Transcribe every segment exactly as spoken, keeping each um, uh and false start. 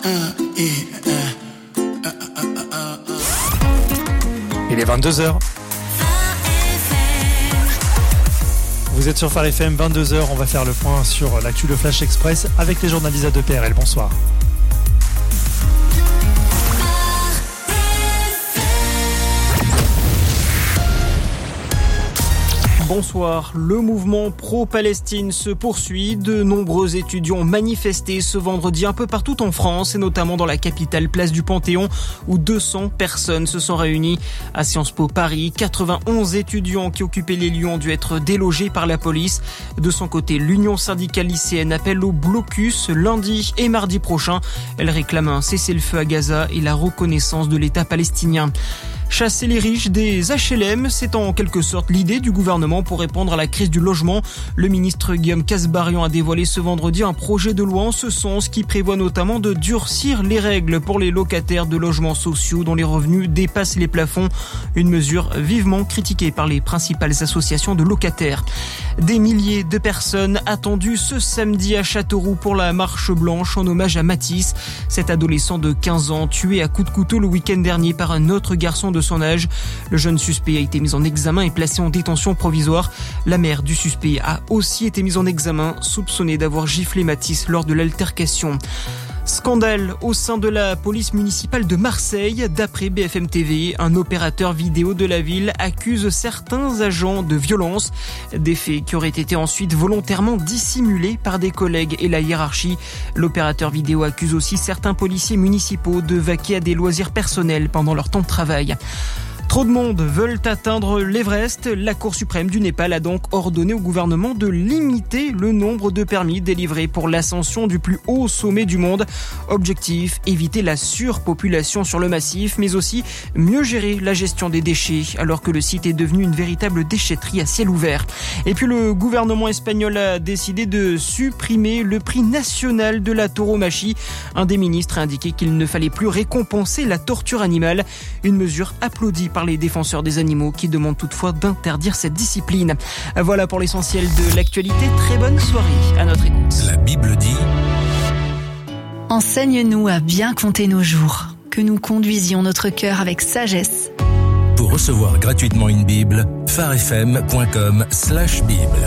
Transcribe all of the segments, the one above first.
Il est vingt-deux heures. Vous êtes sur Phare F M, vingt-deux heures. On va faire le point sur l'actu de Flash Express avec les journalistes de P R L. Bonsoir. Bonsoir. Le mouvement pro-Palestine se poursuit. De nombreux étudiants ont manifesté ce vendredi un peu partout en France et notamment dans la capitale, place du Panthéon, où deux cents personnes se sont réunies. À Sciences Po Paris, quatre-vingt-onze étudiants qui occupaient les lieux ont dû être délogés par la police. De son côté, l'Union syndicale lycéenne appelle au blocus lundi et mardi prochain. Elle réclame un cessez-le-feu à Gaza et la reconnaissance de l'État palestinien. Chasser les riches des H L M, c'est en quelque sorte l'idée du gouvernement pour répondre à la crise du logement. Le ministre Guillaume Kasbarian a dévoilé ce vendredi un projet de loi en ce sens qui prévoit notamment de durcir les règles pour les locataires de logements sociaux dont les revenus dépassent les plafonds. Une mesure vivement critiquée par les principales associations de locataires. Des milliers de personnes attendues ce samedi à Châteauroux pour la marche blanche en hommage à Matisse, cet adolescent de quinze ans tué à coups de couteau le week-end dernier par un autre garçon de son âge. Le jeune suspect a été mis en examen et placé en détention provisoire. La mère du suspect a aussi été mise en examen, soupçonnée d'avoir giflé Matisse lors de l'altercation. Scandale au sein de la police municipale de Marseille. D'après B F M T V, un opérateur vidéo de la ville accuse certains agents de violence. Des faits qui auraient été ensuite volontairement dissimulés par des collègues et la hiérarchie. L'opérateur vidéo accuse aussi certains policiers municipaux de vaquer à des loisirs personnels pendant leur temps de travail. Trop de monde veulent atteindre l'Everest. La Cour suprême du Népal a donc ordonné au gouvernement de limiter le nombre de permis délivrés pour l'ascension du plus haut sommet du monde. Objectif, éviter la surpopulation sur le massif, mais aussi mieux gérer la gestion des déchets, alors que le site est devenu une véritable déchetterie à ciel ouvert. Et puis le gouvernement espagnol a décidé de supprimer le prix national de la tauromachie. Un des ministres a indiqué qu'il ne fallait plus récompenser la torture animale, une mesure applaudie par les défenseurs des animaux qui demandent toutefois d'interdire cette discipline. Voilà pour l'essentiel de l'actualité. Très bonne soirée à notre écoute. La Bible dit: Enseigne-nous à bien compter nos jours, que nous conduisions notre cœur avec sagesse. Pour recevoir gratuitement une Bible, pharefm point com slash Bible.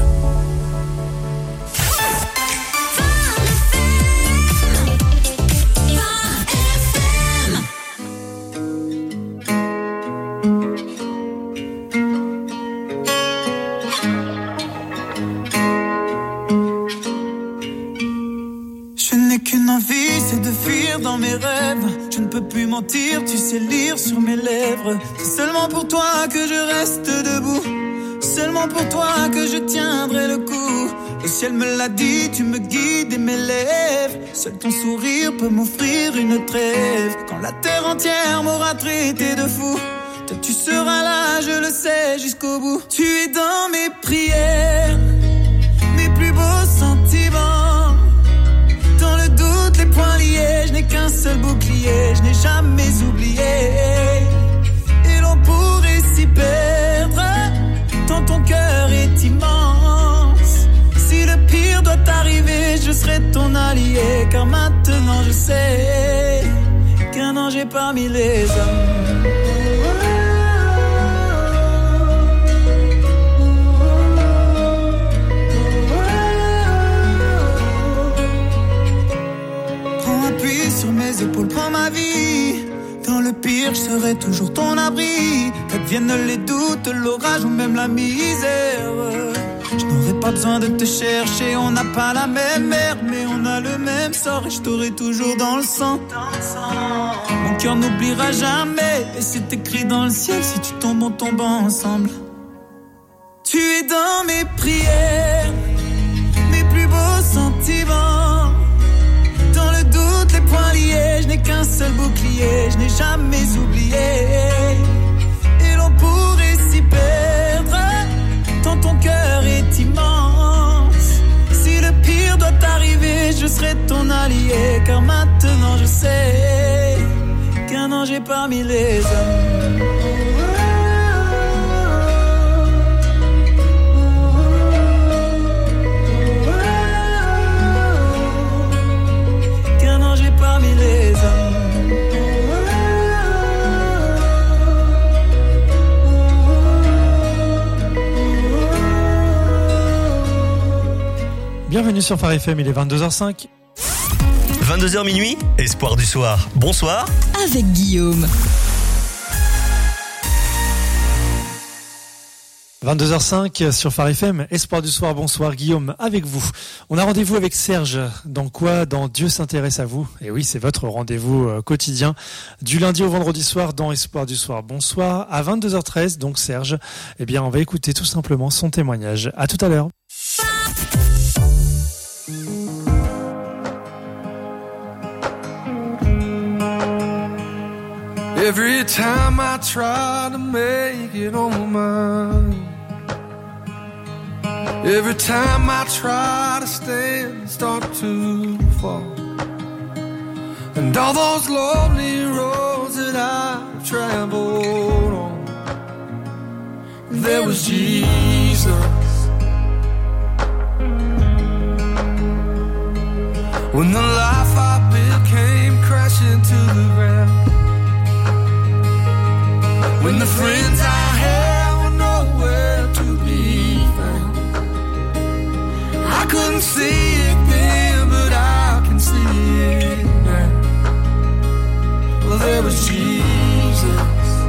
Dans mes rêves, je ne peux plus mentir, tu sais lire sur mes lèvres. C'est seulement pour toi que je reste debout, seulement pour toi que je tiendrai le coup. Le ciel me l'a dit, tu me guides et m'élèves. Seul ton sourire peut m'offrir une trêve. Quand la terre entière m'aura traité de fou, toi tu seras là, je le sais, jusqu'au bout. Tu es dans mes prières, mes plus beaux sentiments. Dans le doute, les poings liés, je n'ai qu'un seul bouclier, je n'ai jamais oublié. Et l'on pourrait s'y perdre, tant ton cœur est immense. Si le pire doit arriver, je serai ton allié, car maintenant je sais qu'un danger parmi les hommes. Sur mes épaules, prends ma vie. Dans le pire, je serai toujours ton abri. Qu'adviennent les doutes, l'orage ou même la misère. Je n'aurai pas besoin de te chercher. On n'a pas la même mère, mais on a le même sort. Et je t'aurai toujours dans le sang. Mon cœur n'oubliera jamais. Et c'est écrit dans le ciel, si tu tombes, on tombe ensemble. Tu es dans mes prières, mes plus beaux sentiments. Dans le doute, les poings liés, je n'ai qu'un seul bouclier, je n'ai jamais oublié. Et l'on pourrait s'y perdre, tant ton cœur est immense. Si le pire doit arriver, je serai ton allié, car maintenant je sais qu'un ange est parmi les hommes. Parmi les Bienvenue sur Phare F M, il est vingt-deux heures cinq. vingt-deux heures minuit, Espoir du soir. Bonsoir. Avec Guillaume. vingt-deux heures cinq sur Phare F M, Espoir du soir, bonsoir Guillaume, avec vous. On a rendez-vous avec Serge, dans quoi? Dans Dieu s'intéresse à vous. Et oui, c'est votre rendez-vous quotidien, du lundi au vendredi soir dans Espoir du soir. Bonsoir, à vingt-deux heures treize, donc Serge, eh bien on va écouter tout simplement son témoignage. À tout à l'heure. Every time I try to make it on my own, every time I try to stand, start to fall. And all those lonely roads that I've traveled on, there was Jesus. When the life I built came crashing to the ground, when the friends I had were nowhere to be found, I couldn't see it then, but I can see it now. Well, there was Jesus.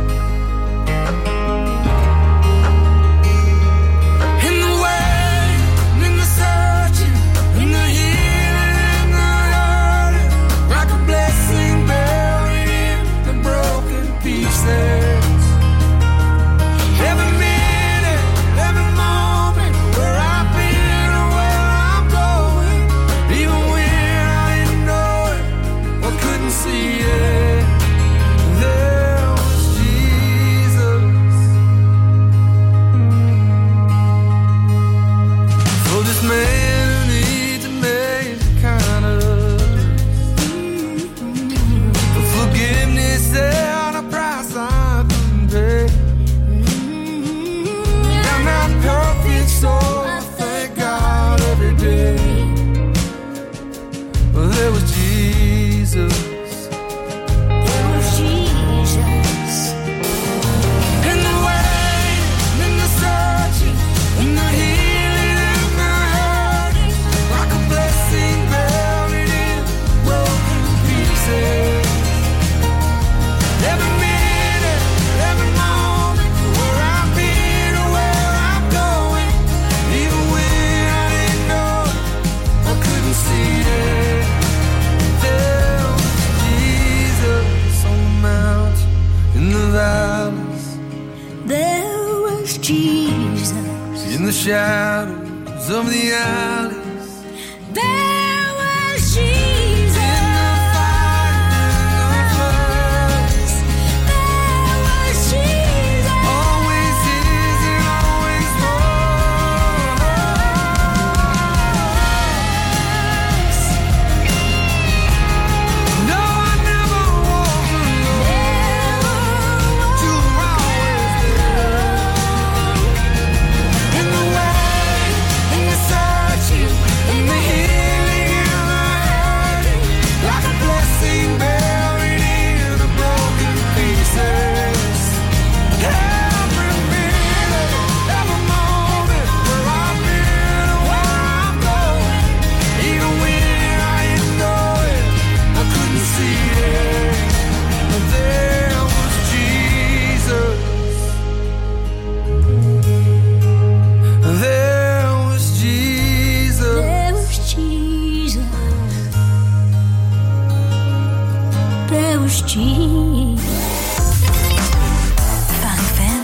In the way, in the searching, in the healing, in the hurting, like a blessing buried in the broken pieces. Shadows of the alleys, there was Jesus. In the fire, in the floods, there was Jesus. Always is and always was. No, I never walked alone. You were always there. In the in the healing and the hurting, like a blessing buried in the broken pieces. Every minute, every moment, where I've been and where I'm going, even when I didn't know it, I couldn't see it, but there was Jesus. There Jesus. Phare F M.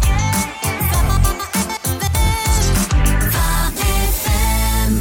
Phare F M.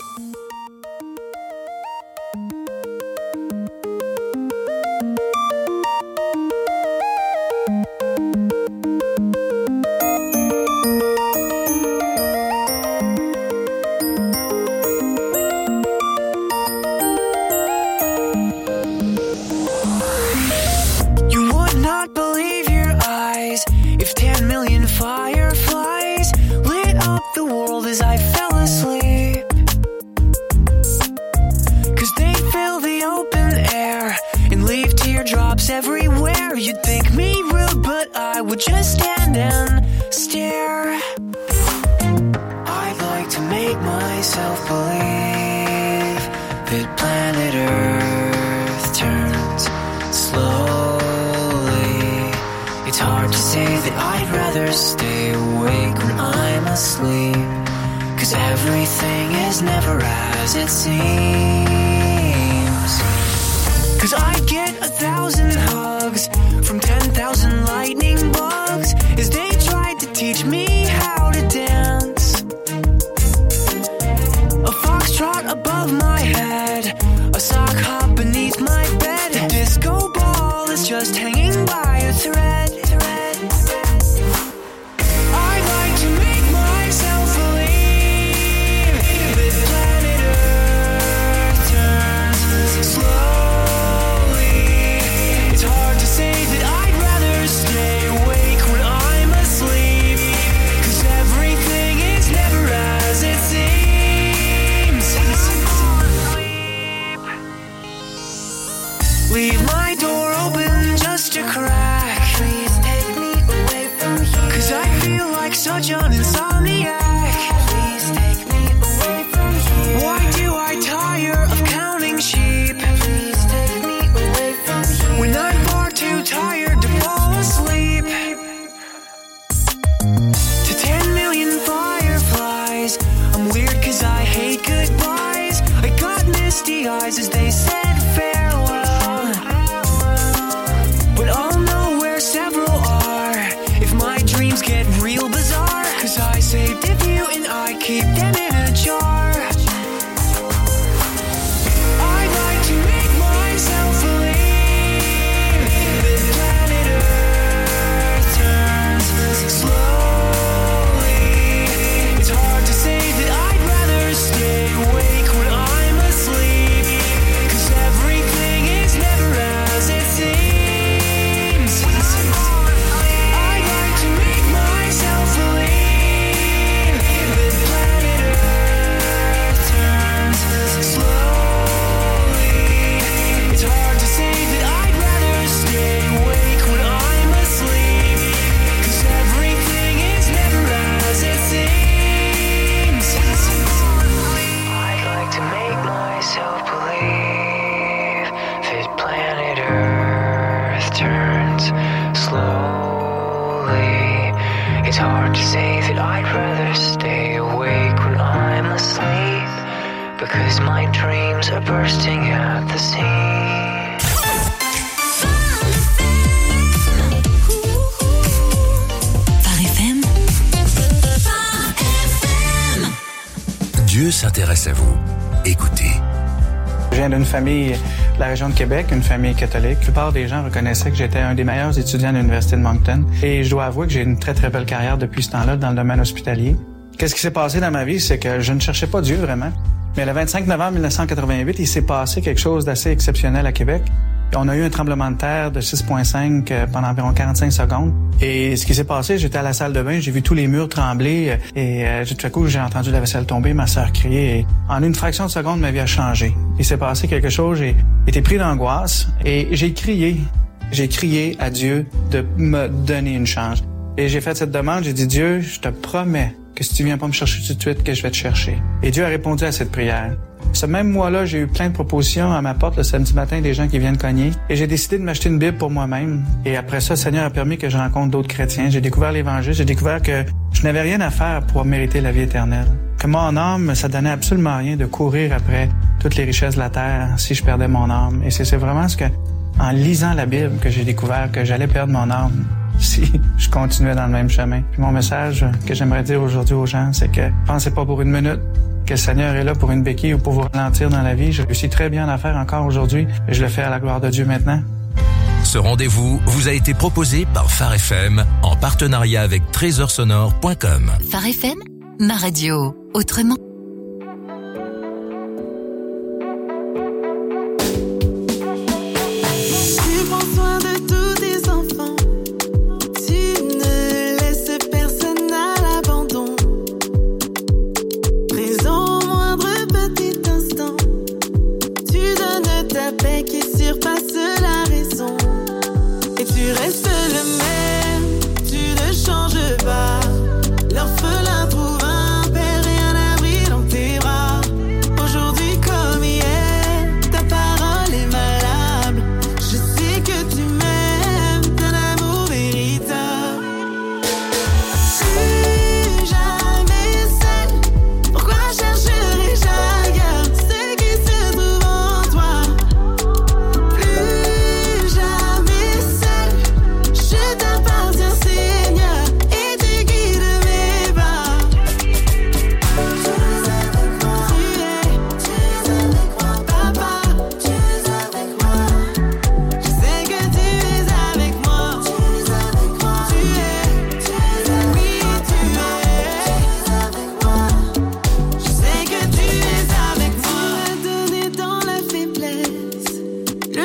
Everywhere you'd think me rude, but I would just stand and stare. I'd like to make myself believe planet Earth turns slowly. It's hard to say that I'd rather stay awake when I'm asleep, 'cause everything is never as it seems. 'Cause I get a thousand hugs from ten thousand lightning bugs as they tried to teach me how to dance. A foxtrot above my head, a sock hop beneath my bed, a disco ball is just hanging by a thread. I'd like to make myself believe that planet Earth turns slowly. It's hard to say that I'd rather stay awake when I'm asleep, 'cause everything is never as it seems. Leave my door open just a crack. Please take me away from here, 'cause I feel like such an insomniac. Please take me away from here. Why do I tire of counting sheep? Please take me away from here, when I'm far too tired to fall asleep. To ten million fireflies, I'm weird 'cause I hate goodbyes. I got misty eyes as they said farewell, but I'll know where several are if my dreams get real bizarre, 'cause I saved a few and I keep them in a jar. I'd like to make myself believe that planet Earth turns slowly. It's hard to say that I'd rather stay awake when I'm asleep, 'cause everything is never as it seems. I'd like to make myself believe that planet Earth turns slowly. It's hard to say that I'd rather stay awake when I'm asleep, 'cause everything is never as it seems. I'd like to make myself believe that planet Earth turns slowly. It's hard to say that I'd rather stay awake when I'm asleep, because my dreams are bursting at the seams. Phare F M. Dieu s'intéresse à vous. Écoutez. Je viens d'une famille de la région de Québec, une famille catholique. La plupart des gens reconnaissaient que j'étais un des meilleurs étudiants de l'Université de Moncton. Et je dois avouer que j'ai une très, très belle carrière depuis ce temps-là dans le domaine hospitalier. Qu'est-ce qui s'est passé dans ma vie? C'est que je ne cherchais pas Dieu vraiment. Mais le vingt-cinq novembre mille neuf cent quatre-vingt-huit, il s'est passé quelque chose d'assez exceptionnel à Québec. On a eu un tremblement de terre de six virgule cinq pendant environ quarante-cinq secondes. Et ce qui s'est passé, j'étais à la salle de bain, j'ai vu tous les murs trembler et euh, tout à coup, j'ai entendu la vaisselle tomber, ma sœur crier. Et en une fraction de seconde, ma vie a changé. Il s'est passé quelque chose, j'ai été pris d'angoisse et j'ai crié. J'ai crié à Dieu de me donner une chance. Et j'ai fait cette demande, j'ai dit, Dieu, je te promets que si tu viens pas me chercher tout de suite, que je vais te chercher. Et Dieu a répondu à cette prière. Ce même mois-là, j'ai eu plein de propositions à ma porte le samedi matin, des gens qui viennent cogner. Et j'ai décidé de m'acheter une Bible pour moi-même. Et après ça, le Seigneur a permis que je rencontre d'autres chrétiens. J'ai découvert l'Évangile. J'ai découvert que je n'avais rien à faire pour mériter la vie éternelle. Que mon âme, ça donnait absolument rien de courir après toutes les richesses de la terre si je perdais mon âme. Et c'est, c'est vraiment ce que, en lisant la Bible, que j'ai découvert que j'allais perdre mon âme si je continuais dans le même chemin. Puis mon message que j'aimerais dire aujourd'hui aux gens, c'est que pensez pas pour une minute que le Seigneur est là pour une béquille ou pour vous ralentir dans la vie. Je réussis très bien à faire encore aujourd'hui et je le fais à la gloire de Dieu maintenant. Ce rendez-vous vous a été proposé par Phare F M en partenariat avec trésor sonore point com. Phare F M, ma radio, autrement. Tu prends soin de tous tes enfants. Tu ne laisses personne à l'abandon. Présent au moindre petit instant. Tu donnes ta paix qui surpasse la raison. Et tu restes le même, tu ne changes pas. L'orphelin trouve un père et un abri dans tes bras. Aujourd'hui comme hier,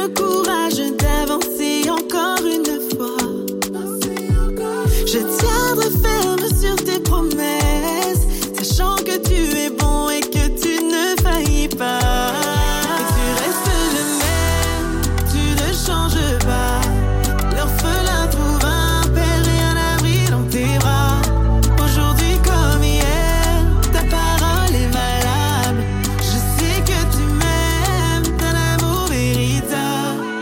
le courage d'avancer encore une fois. Je tiendrai ferme sur tes promesses, sachant que tu es bon et que tu ne faillis pas. Et tu restes le même, tu ne changes pas. L'orphelin trouve un père et un abri dans tes bras. Aujourd'hui comme hier, ta parole est valable. Je sais que tu m'aimes d'un amour véritable.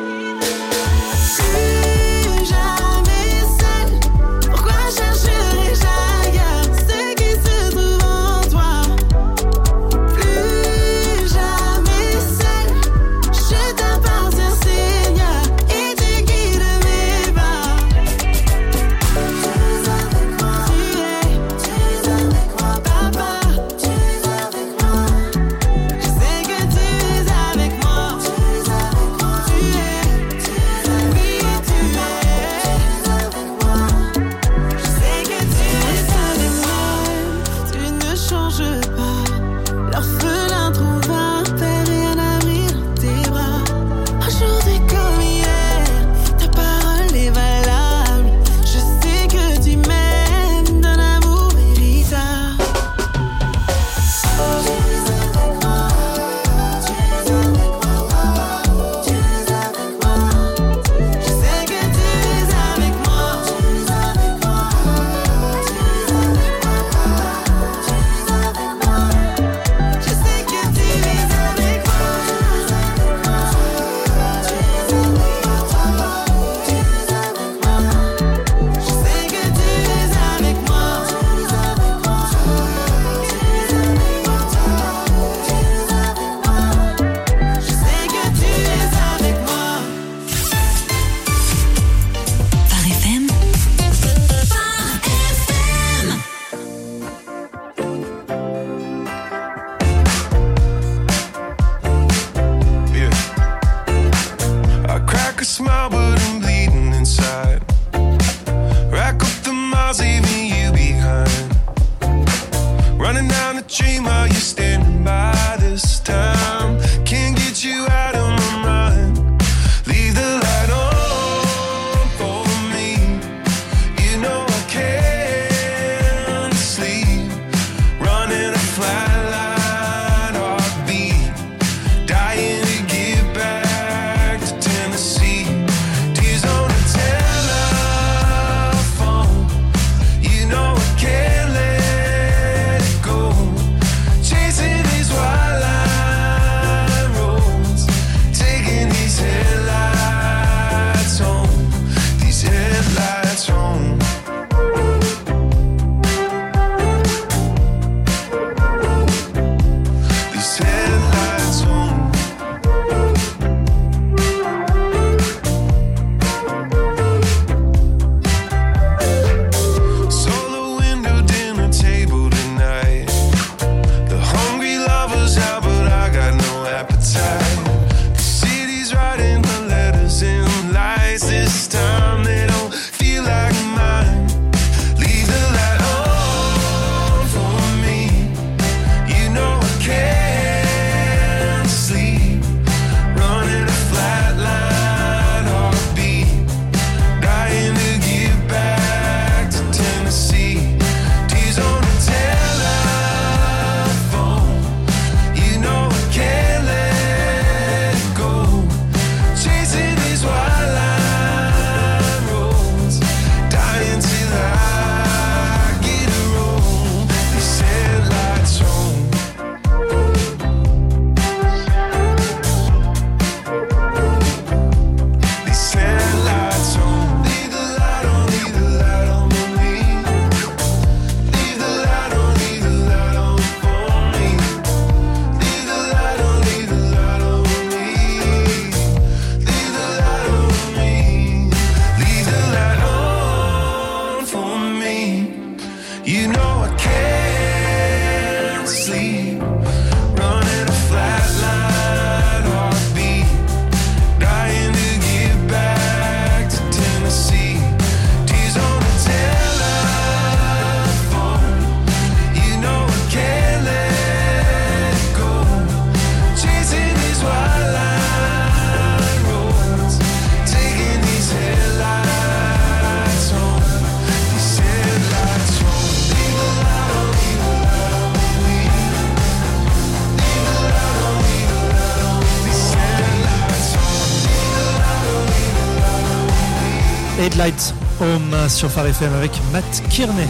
Headlight Home sur Phare F M avec Matt Kearney.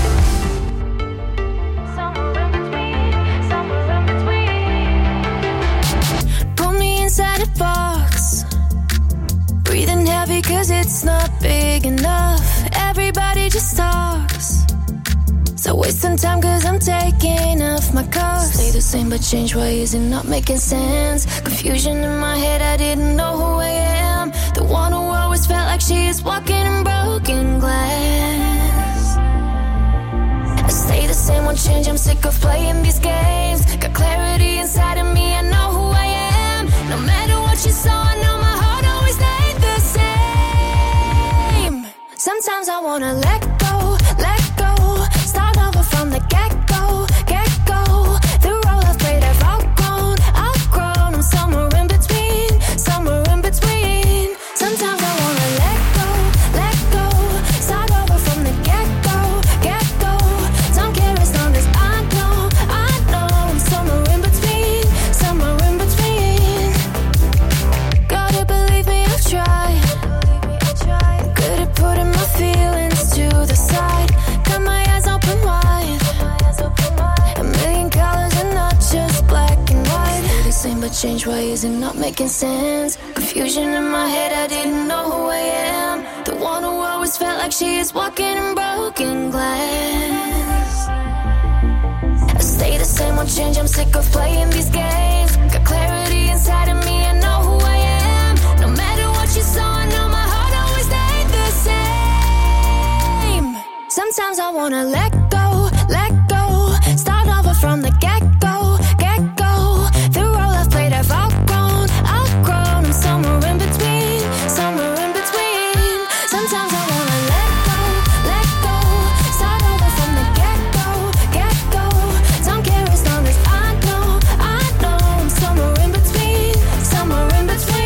Put me inside a box, breathing heavy cause it's not big enough. Everybody just talks, so wasting time cause I'm taking off my cuffs. Stay the same but change, why is it not making sense? Confusion in my head, I didn't know who I am. The one who always felt like she is walking in broken glass. I stay the same, won't change, I'm sick of playing these games. Got clarity inside of me, I know who I am. No matter what you saw, I know my heart always stayed the same. Sometimes I wanna let go, let go. Start over from the get-go, get-go. The role I've played, I've outgrown, outgrown. I'm somewhere in between, somewhere in between. Sometimes I wanna let go, let go. Start over from the get-go, get-go. Don't care as long as I know, I know. I'm somewhere in between, somewhere in between. Gotta believe me, I've tried. Good at putting my feelings to the side. Got my eyes open wide. A million colors and not just black and white. Stay the same but change, why is it not making sense? Confusion in my head, I didn't know who I am. The one who always felt like she is walking in broken glass. I stay the same, won't change, I'm sick of playing these games. Got clarity inside of me, I know who I am. No matter what you saw, I know my heart always stayed the same. Sometimes I wanna let go, let go. Start over from the get-go, get-go. The role I've played, I've outgrown, outgrown. I'm somewhere in between, somewhere in between. Sometimes I wanna let go, let go. Start over from the get-go, get-go. Don't care as long as I know, I know. I'm somewhere in between, somewhere in between.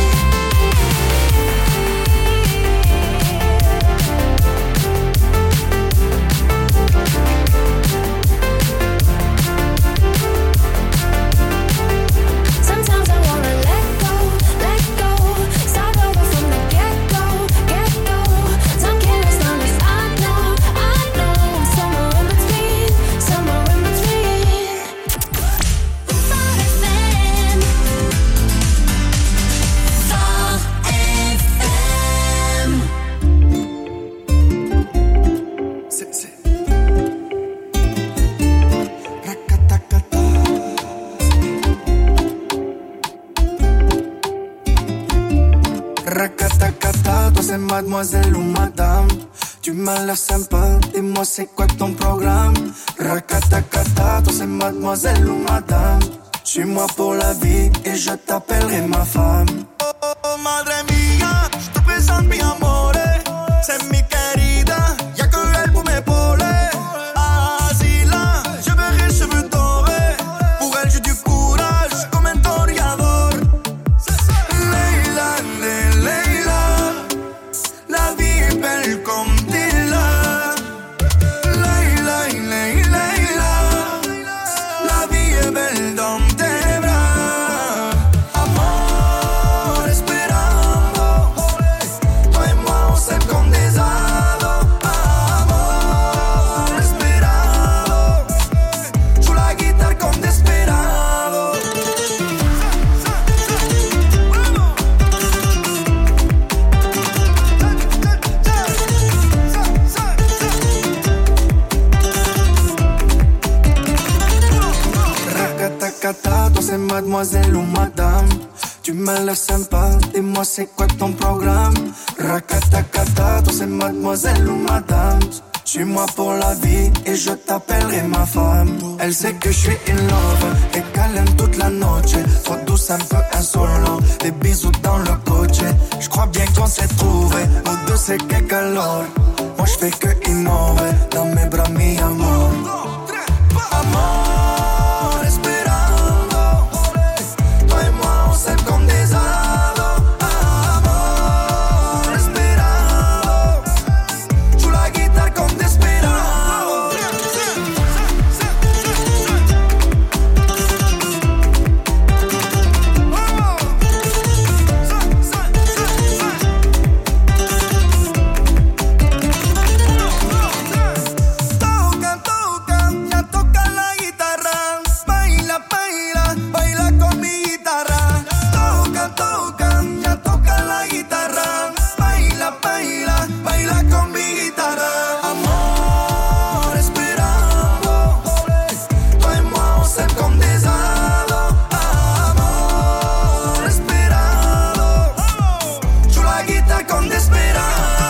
Sometimes I wanna let go, let go. Start over from the get-go, get-go. Don't care as long as I know, I know. I'm somewhere in between, somewhere in between. Phare F M, Phare F M. C'est, c'est. Rakatakata. Rakatakata, toi c'est mademoiselle ou madame. Tu m'as l'air sympa, dis-moi c'est quoi ton programme. Rakatakata, toi c'est mademoiselle ou madame. Suis-moi pour la vie et je t'appellerai ma femme. Oh, oh, oh, madre mía, je te présente mi amore. C'est mi querida, y'a que elle pour m'épauler. Así là, je verrai cheveux dorés. Pour elle j'ai du courage comme un toreador. Leila, le- Leila, la vie est belle comme Dilla. Leila, Leila, Leila, la vie est belle dans tes bras. Amor, esperando. Toi et moi on s'aime comme des ados. Amor, esperando. Joue la guitare comme desperado. Rakatakata, toi c'est mademoiselle ou madame. Tu m'as l'air sympa, dis-moi c'est quoi ton programme. Rakatakata, toi c'est mademoiselle ou madame. Suis-moi pour la vie et je t'appellerai ma femme. Elle sait que je suis in love et qu'elle aime toute la noche. Trop douce, un peu insolent, des bisous dans le coche. Je crois bien qu'on s'est trouvé, nous deux c'est que calor. Moi je fais que innover, dans mes bras mi amor. Amor, esperando. Toi et moi on s'aime comme des ados. Amor, esperando. Joue la guitare comme desperado. tocan, ya tocan la guitarra. Baila, baila, baila con mi guitarra. Amor, esperando. Toi et moi, on s'aime comme des ados. Amor, esperando. Joue la guitare comme desperado.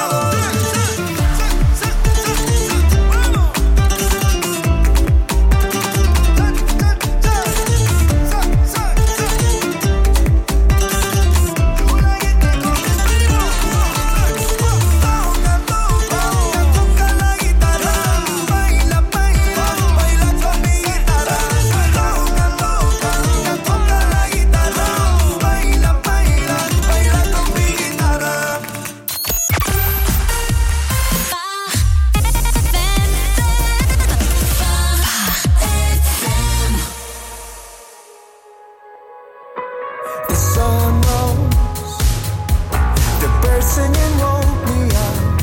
The sun rose, the birds singing woke me up.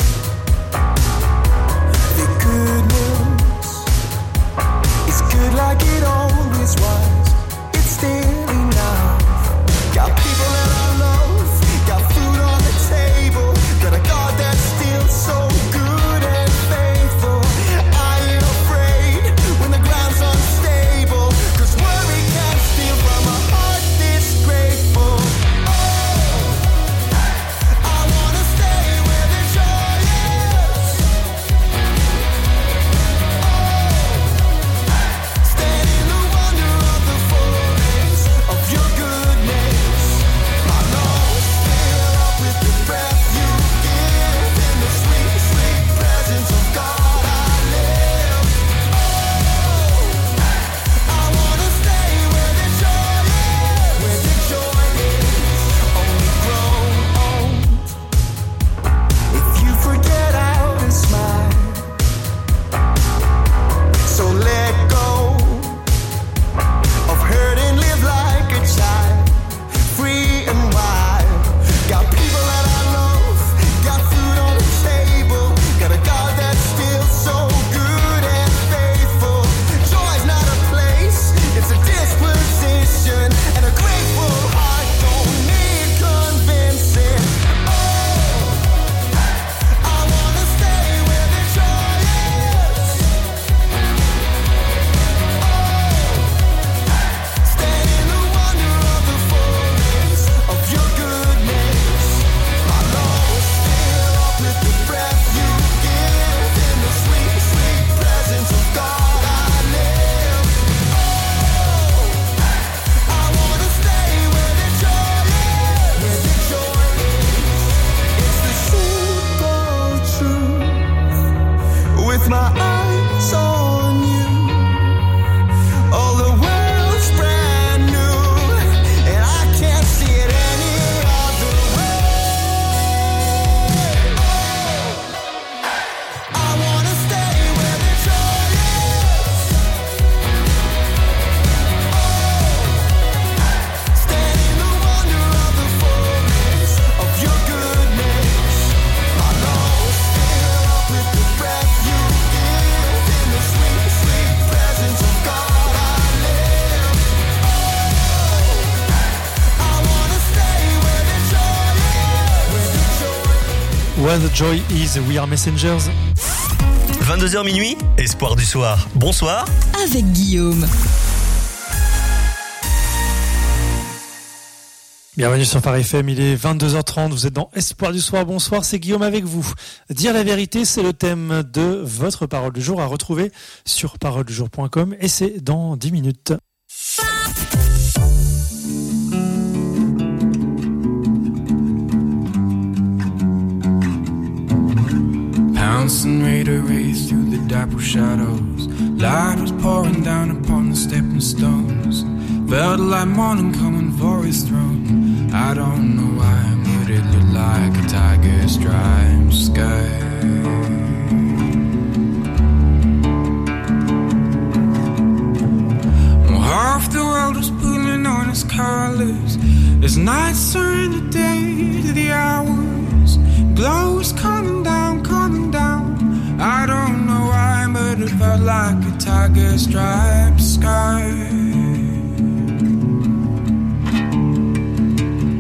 The good news is good like it always was. It's still enough. Got people that I love, got food on the table, got a God that's still so good and faithful. I ain't afraid when the ground's unstable, 'cause worry can't steal from a heart this grateful. Oh, I wanna stay where the joy is. Oh, stand in the wonder of the fullness of your goodness. My lungs fill up with the breath you give. In the sweet, sweet presence of God I live. Oh, I wanna stay where the joy is, where the joy is only grown old. If you forget how to smile, so let go of hurt and live like a child, free and wild. Got people that I love, got food on the table, got a God that's still so good and faithful. Joy's not a place, it's a disposition, and a grateful heart don't need convincing. Oh, I wanna stay where the joy is. Stand in the wonder of the fullness of your goodness. My lungs fill up with the breath you give. In the sweet, sweet presence of God I live. Oh, I wanna stay where the joy is, where the joy is. It's the simple truth. With my eyes on you, all the world's brand new, and I can't see it any other way. Oh, I wanna stay where the joy is. Oh, stand in the wonder of the fullness of your goodness. My lungs fill up with the breath you give. In the sweet, sweet presence of God I live. Oh, I wanna stay where the joy is, where the joy is. Where the joy is, we are messengers. vingt-deux heures minuit, Espoir du soir. Bonsoir. Avec Guillaume. Bienvenue sur Phare F M, il est vingt-deux heures trente, vous êtes dans Espoir du soir, bonsoir, c'est Guillaume avec vous. Dire la vérité, c'est le thème de votre parole du jour à retrouver sur parole du jour point com et c'est dans dix minutes. Pouncing raider race through the dapple shadows. Light was pouring down upon the stepping stones. Felt like morning coming for his throne. I don't know why, but it looked like a tiger striped sky. Well, half the world was pulling on his colors. As nights turn the day to the hours. Glow was coming down, coming down. I don't know why, but it felt like a tiger striped sky.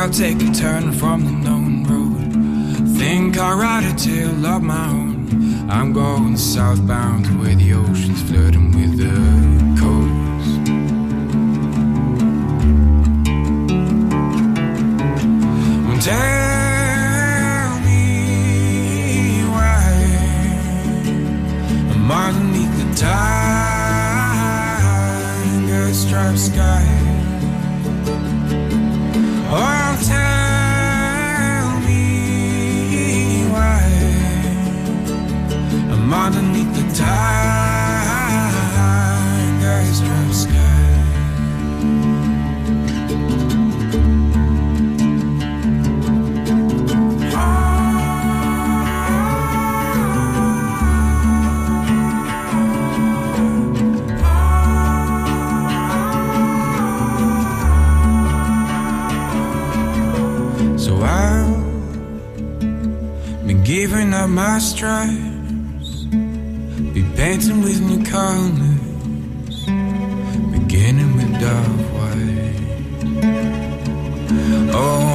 I'll take a turn from the known road. Think I'll ride a tale of my own. I'm going southbound to where the ocean's flirting with the coast. Well, tell me why I'm underneath the tiger striped sky. Oh, tell me why I'm underneath the tiger striped sky. Giving up my stripes, be painting with new colors, beginning with dark white. Oh,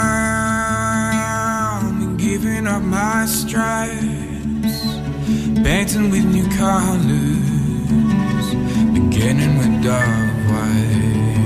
I'm giving up my stripes, painting with new colors, beginning with dark white.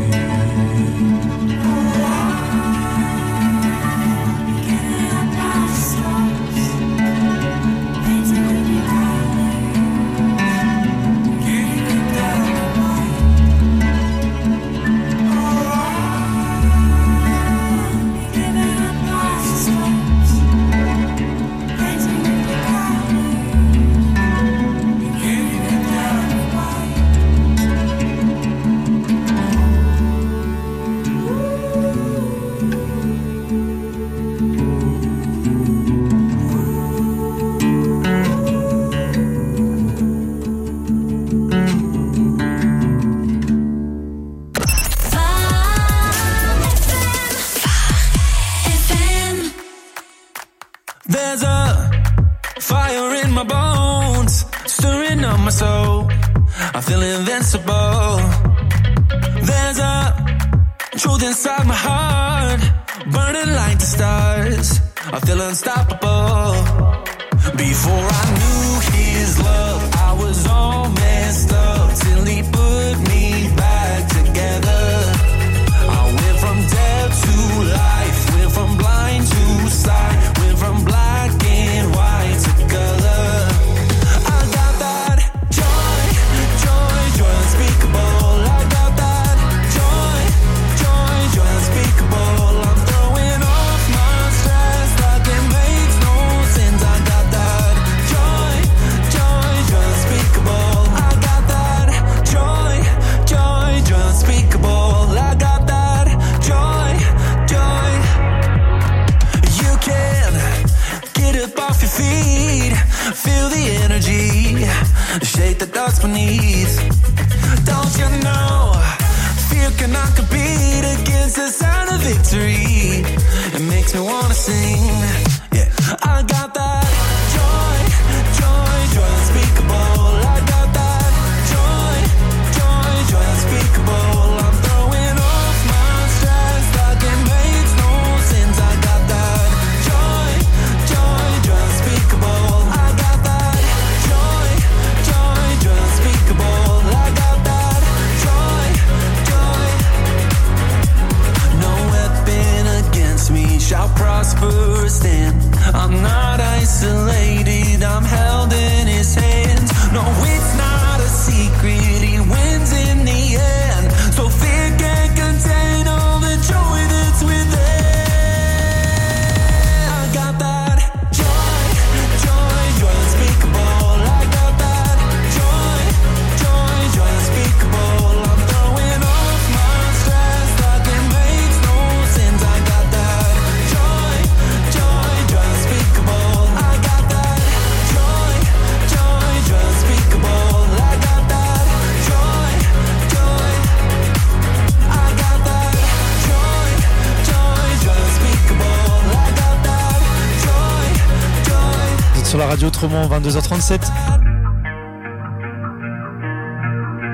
Sur la radio Autrement, vingt-deux heures trente-sept.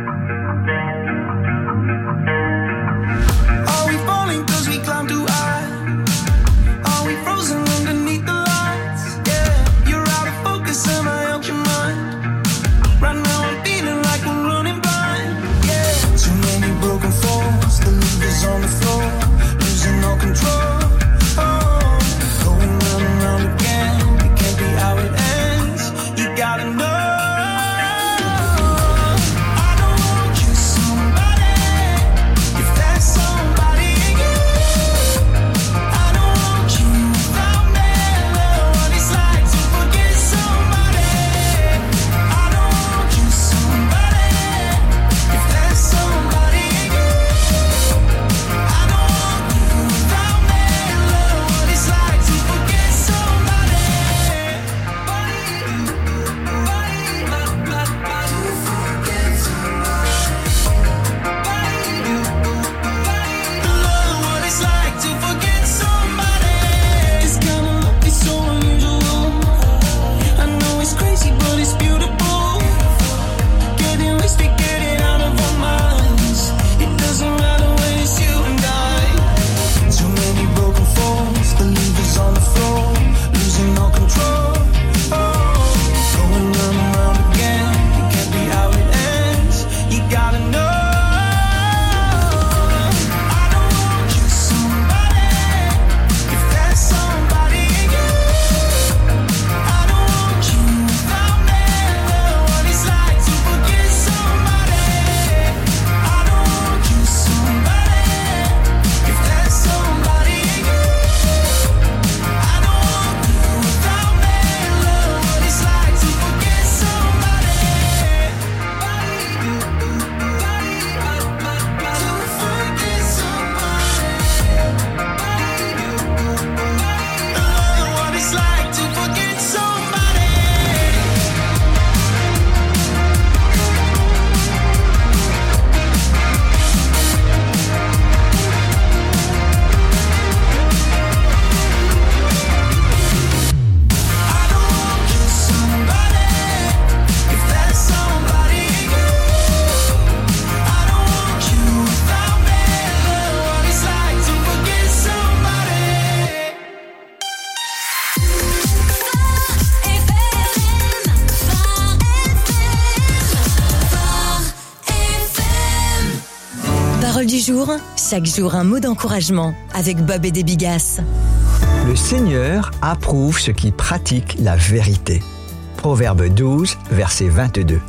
Are we falling cause we climb too high? Parole du jour, chaque jour un mot d'encouragement avec Bob et des Bigasses. Le Seigneur approuve ceux qui pratiquent la vérité. Proverbe douze, verset vingt-deux.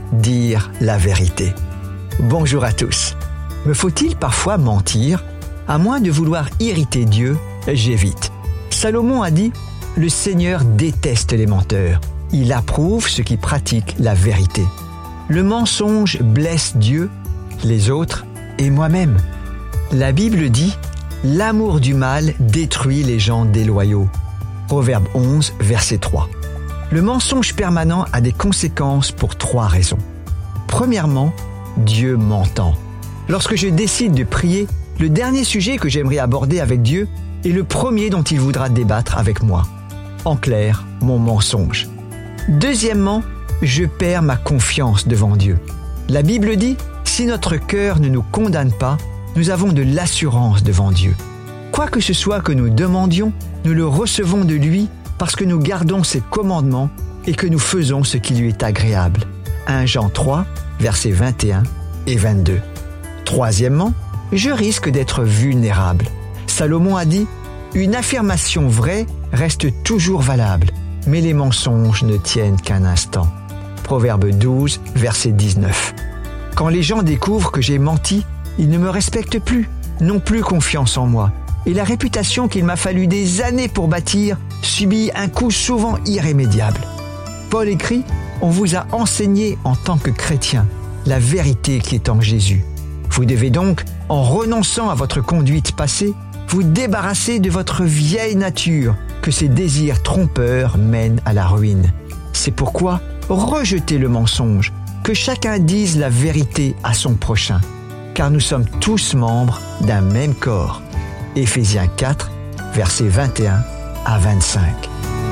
Dire la vérité. Bonjour à tous. Me faut-il parfois mentir? À moins de vouloir irriter Dieu, j'évite. Salomon a dit « Le Seigneur déteste les menteurs. Il approuve ceux qui pratiquent la vérité. » Le mensonge blesse Dieu, les autres et moi-même. La Bible dit « L'amour du mal détruit les gens déloyaux. » Proverbe onze, verset trois. Le mensonge permanent a des conséquences pour trois raisons. Premièrement, Dieu m'entend. Lorsque je décide de prier, le dernier sujet que j'aimerais aborder avec Dieu est le premier dont il voudra débattre avec moi. En clair, mon mensonge. Deuxièmement, je perds ma confiance devant Dieu. La Bible dit, si notre cœur ne nous condamne pas, nous avons de l'assurance devant Dieu. Quoi que ce soit que nous demandions, nous le recevons de lui parce que nous gardons ses commandements et que nous faisons ce qui lui est agréable. premier Jean trois, versets vingt et un et vingt-deux. Troisièmement, je risque d'être vulnérable. Salomon a dit, une affirmation vraie reste toujours valable, mais les mensonges ne tiennent qu'un instant. Proverbe douze, verset dix-neuf. Quand les gens découvrent que j'ai menti, ils ne me respectent plus, n'ont plus confiance en moi. Et la réputation qu'il m'a fallu des années pour bâtir subit un coup souvent irrémédiable. Paul écrit, on vous a enseigné en tant que chrétien la vérité qui est en Jésus. Vous devez donc, en renonçant à votre conduite passée, vous débarrasser de votre vieille nature que ces désirs trompeurs mènent à la ruine. C'est pourquoi rejetez le mensonge, que chacun dise la vérité à son prochain, car nous sommes tous membres d'un même corps. Éphésiens quatre, versets vingt et un à vingt-cinq.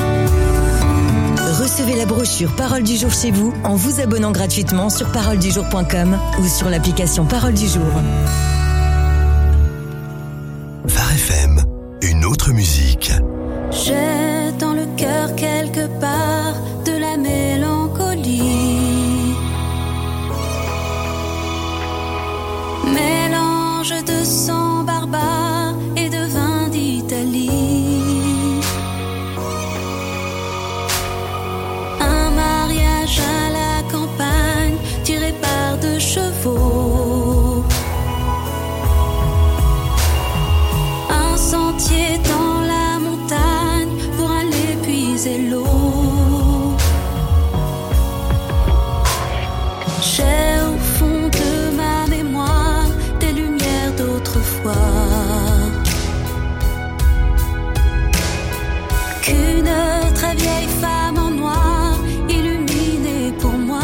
Recevez la brochure Parole du jour chez vous en vous abonnant gratuitement sur parole du jour point com ou sur l'application Parole du jour. Phare F M, une autre musique. J'ai dans le cœur quelque part de la mélancolie. Mélange de sang barbare et de vin d'Italie. Un mariage à la campagne tiré par deux chevaux. Un sentier dans la montagne pour aller puiser l'eau. J'ai au fond de ma mémoire des lumières d'autrefois. Qu'une très vieille femme en noir illuminait pour moi.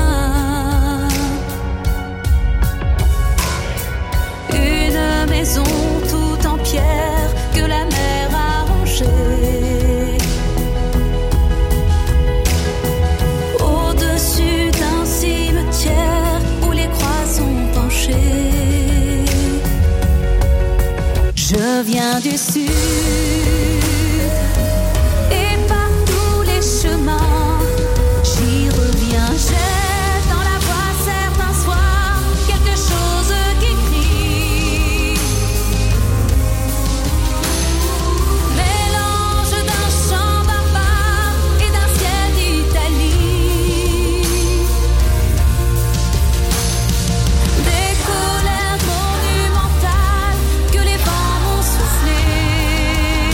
Une maison toute en pierre que la mer a rongée. Au-dessus d'un cimetière où les croix sont penchées. Je viens du sud. Et par tous les chemins, j'y reviens. J'ai dans la voix certains soirs quelque chose qui crie. Mélange d'un chant barbare et d'un ciel d'Italie. Des colères monumentales que les vents m'ont soufflées.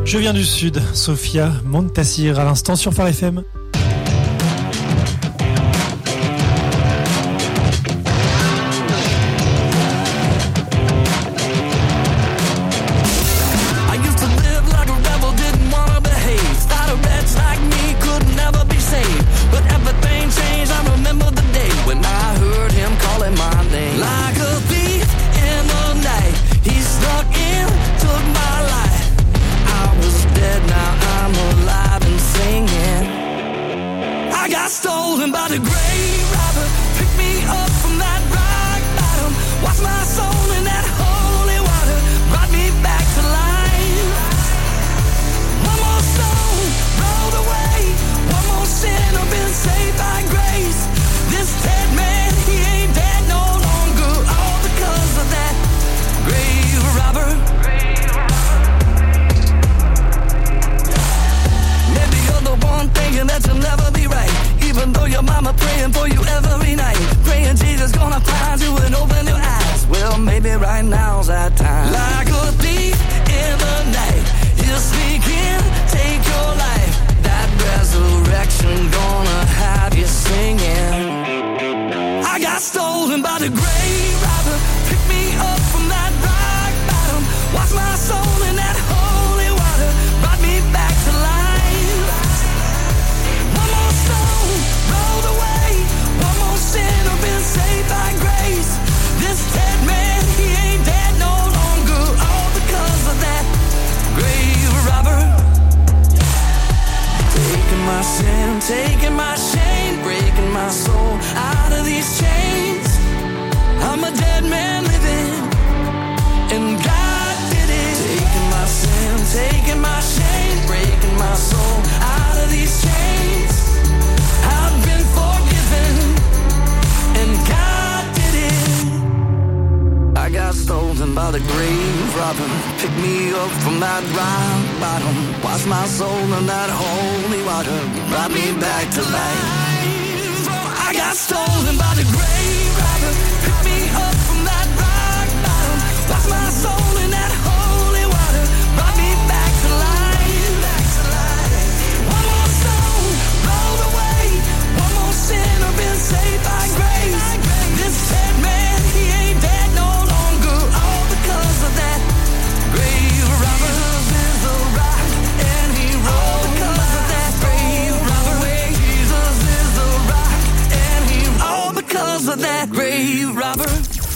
Je viens du sud, Sophia Montassir à l'instant sur Phare F M. Stolen by the grave robber, pick me up from that rock bottom, wash my soul in that holy water, brought me back to life. One more stone rolled away, one more sinner been saved by grace. This dead man, he ain't dead no longer, all because of that grave robber. Maybe you're the one thinking that you'll never be right, even though your mama praying for you every night, praying Jesus gonna find you and open your eyes. Well, maybe right now's that time. Like a thief in the night, he'll sneak in, take your life. That resurrection gonna have you singing. I got stolen by the grave robber, pick me up from that rock bottom, wash my soul in that holy water, brought me back to life. Rolled away, one more sinner been saved by grace. This dead man, he ain't dead no longer, all because of that grave robber. Taking my sin, taking my shame, breaking my soul out of these chains. I'm a dead man living, and God did it. Taking my sin, taking my shame, breaking my soul out of these chains. I've been forgiven, and God did it. I got stolen by the grave robber, pick me up from that rock bottom, wash my soul in that holy water, brought me back to life. Oh, I got stolen by the grave robber, pick me up from that rock bottom, wash my soul in that holy water, brought me back to life. One more stone rolled away, one more sinner been saved by grace. This dead man, he ain't dead no longer, all because of that grave robber. Is a rock and he rolled because of that grave robber. Jesus is a rock and he all because of that grave robber.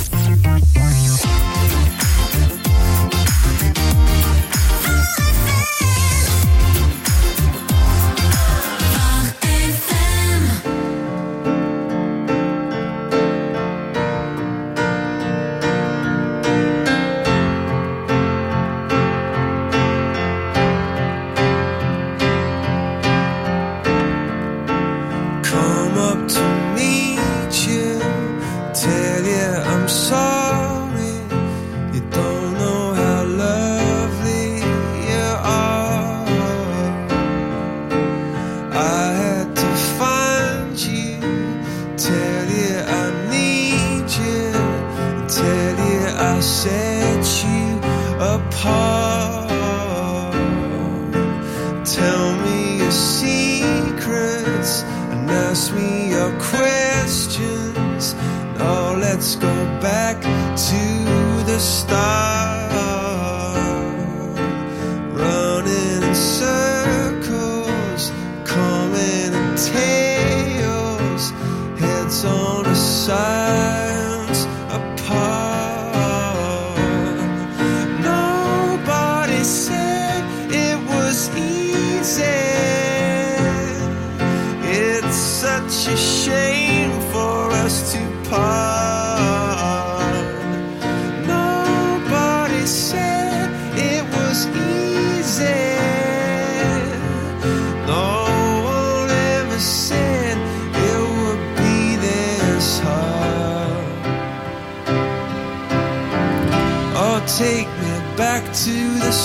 Take me back to the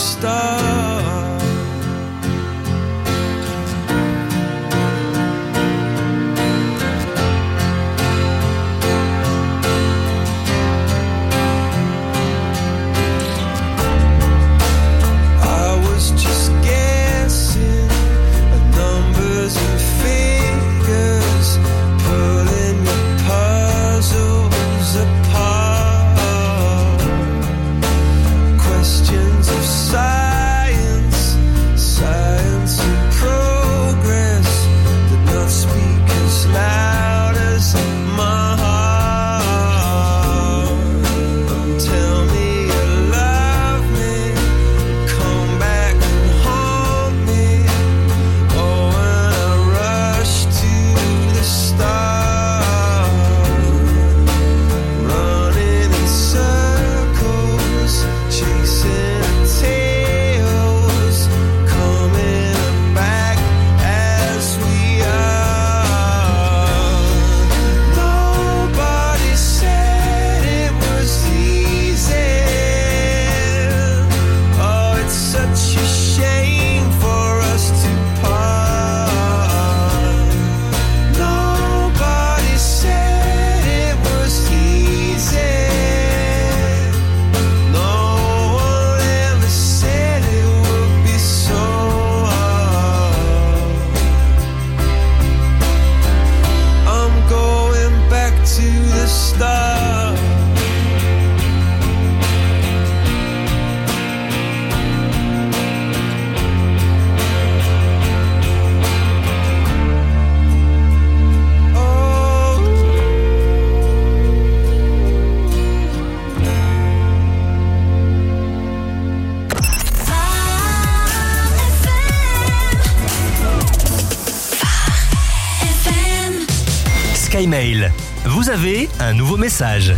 start. I was just SkyMail. Vous avez un nouveau message.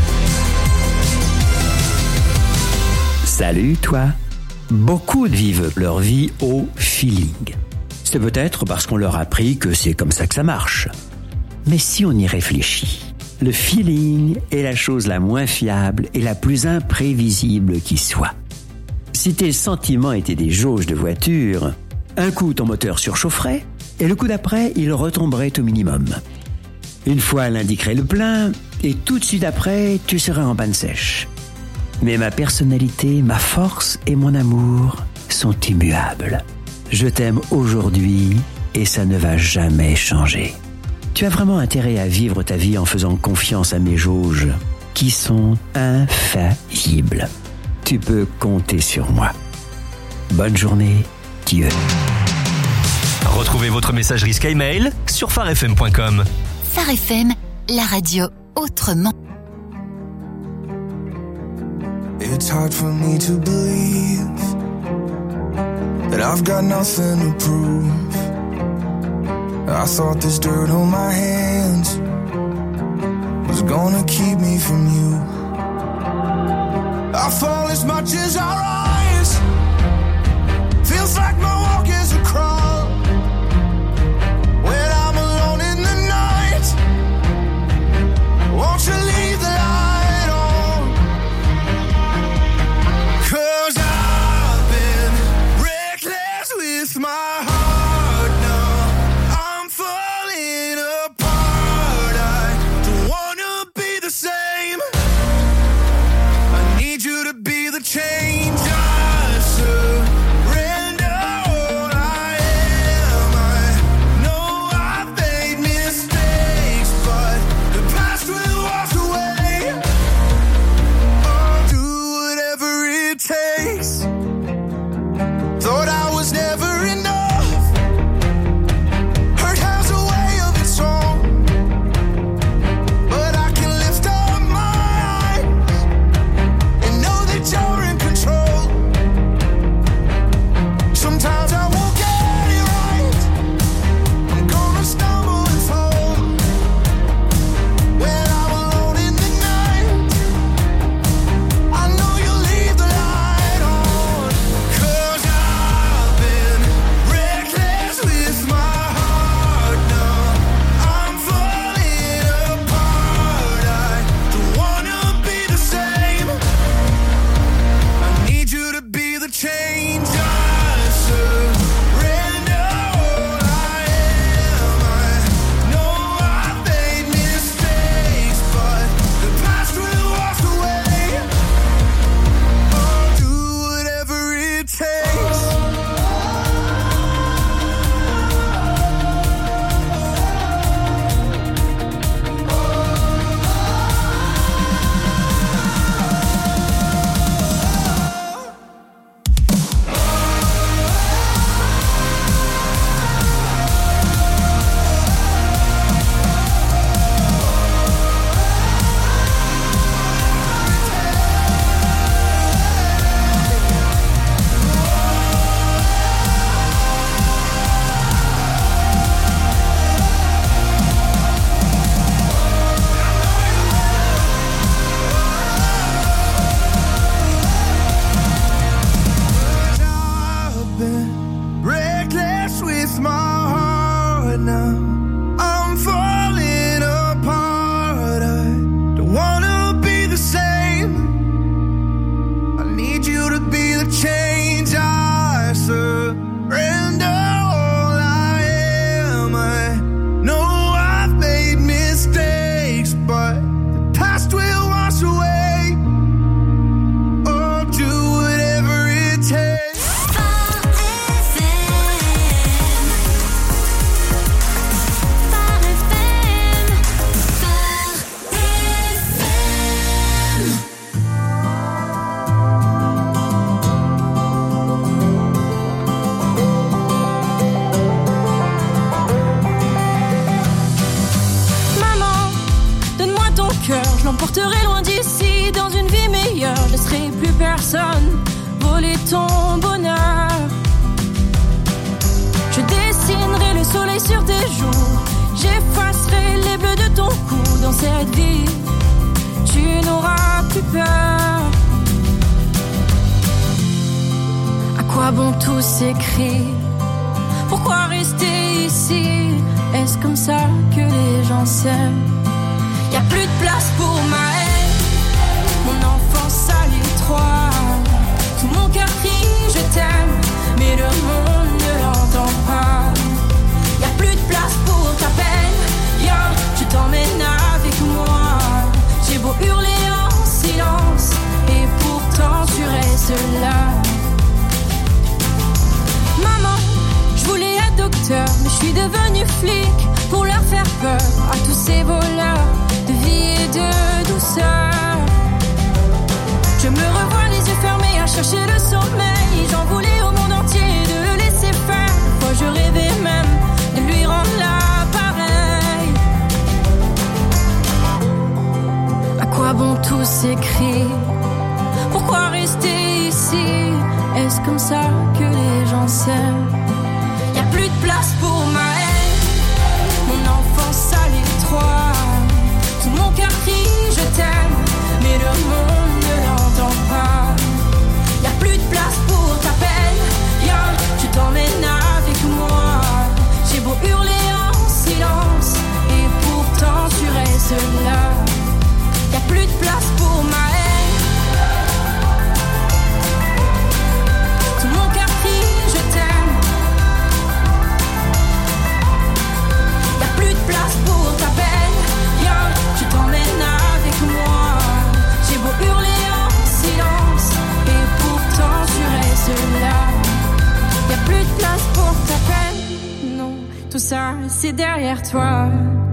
Salut toi. Beaucoup vivent leur vie au feeling. C'est peut-être parce qu'on leur a appris que c'est comme ça que ça marche. Mais si on y réfléchit, le feeling est la chose la moins fiable et la plus imprévisible qui soit. Si tes sentiments étaient des jauges de voiture, un coup ton moteur surchaufferait et le coup d'après il retomberait au minimum. Une fois elle indiquerait le plein et tout de suite après tu serais en panne sèche. Mais ma personnalité, ma force et mon amour sont immuables. Je t'aime aujourd'hui et ça ne va jamais changer. Tu as vraiment intérêt à vivre ta vie en faisant confiance à mes jauges, qui sont infaillibles. Tu peux compter sur moi. Bonne journée, Dieu. Retrouvez votre messagerie SkyMail sur phare f m point com. Phare F M, la radio autrement. It's hard for me to believe that I've got nothing to prove. I thought this dirt on my hands was gonna keep me from you. I fall as much as I rise. Feels like my walk is a crawl. When I'm alone in the night, won't you leave the light on? 'Cause I've been reckless with my heart now. I'm falling apart. I don't wanna be the same. I need you to be the change. I surrender all I am. I know I've made mistakes, but the past will wash away. I'll do whatever it takes. Thought I was never enough. Hurt has a way of its own. But I can lift up my eyes and know that you're in control. Sometimes I won't get it right. I'm gonna stumble and fall. When I'm alone in the night, I know you'll leave the light on. 'Cause I've been reckless with my heart now. I'm falling apart. I don't wanna be the same. I need you to be the change. I surrender all I am. I know I've made mistakes, but the past will wash away. I'll do whatever it takes. I've been reckless with my heart now. I'm falling apart. I don't wanna be the same. I need you to be the change. I surrender all I am. I know I've made mistakes, but the past will wash away. I'll do whatever it takes. Maman, donne-moi ton cœur, je l'emporterai loin d'ici, dans une vie meilleure. Je laisserai plus personne voler ton bonheur. Je dessinerai le soleil sur tes joues, j'effacerai les bleus de ton n'auras plus peur. À quoi bon tous ces cris? Pourquoi rester ici? Est-ce comme ça que les gens s'aiment? Y'a plus de place pour ma haine, mon enfance à l'étroit. Tout mon cœur crie je t'aime, mais le monde ne l'entend pas. Y'a plus de place pour ta peine, viens, je t'emmène avec moi. J'ai beau hurler en silence, et pourtant tu restes là. Maman, je voulais être docteur, mais je suis devenue flic pour leur faire peur à tous ces voleurs de vie et de douceur. Je me revois les yeux fermés à chercher le sommeil. J'en voulais au monde entier de le laisser faire. Moi je rêvais même de lui rendre l'appareil. À quoi bon tous ces cris? Pourquoi rester ici? Est-ce comme ça que les gens s'aiment? Y'a plus de place pour ma haine, mon enfance à l'étroit. Tout mon cœur crie je t'aime, mais le monde ne l'entend pas. Y'a plus de place pour ta peine, viens, je t'emmène avec moi. J'ai beau hurler en silence, et pourtant tu restes là. Y'a plus de place pour ma haine, tout mon cœur crie je t'aime. Y'a plus de place pour ta peine, viens, je t'emmène avec moi. J'ai beau hurler en silence, et pourtant tu restes là. Y'a plus de place pour ta peine, non, tout ça c'est derrière toi.